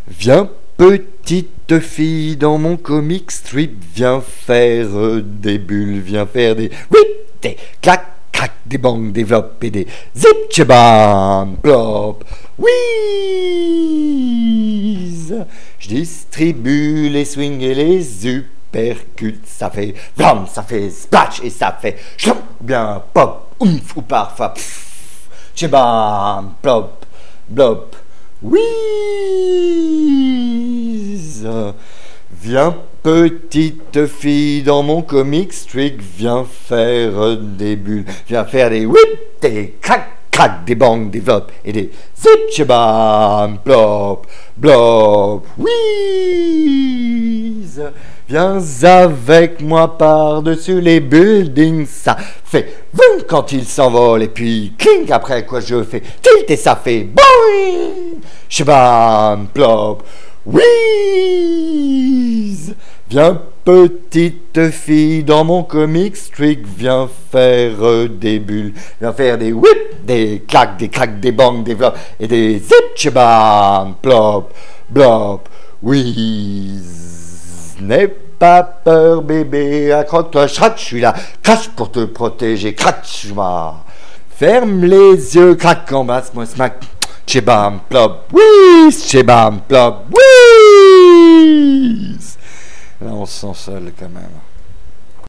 Viens, petite fille, dans mon comic strip, viens faire des bulles, viens faire des whip, des clac, clac, des bangs, des flops et des zip, tchabam, plop, whiz. Je distribue les swings et les uppercuts, ça fait vlam, ça fait splash et ça fait chlop, bien pop, oumf ou parfois pff, tchabam, plop, blop. Whiz. Viens, petite fille, dans mon comic strip, viens faire des bulles, viens faire des whip, des crac, crac, des bangs, des flops et des zip, tchabam, plop, blop, whiz. Viens avec moi par-dessus les buildings, ça fait vroom quand il s'envole et puis clink après quoi je fais tilt et ça fait boing, shabam, plop, whiz. Viens, petite fille, dans mon comic strip, viens faire des bulles, viens faire des whip, des claques, des craques, des bangs, des flops et des zip, shabam, plop, blop, whiz. N'aie pas peur, bébé, accroche-toi, crac, je suis là, crache pour te protéger, crac, ferme les yeux, crac, embrasse-moi, smack, tchabam, plop, whiz, tchabam, plop, whiz. Là, on se sent seul quand même.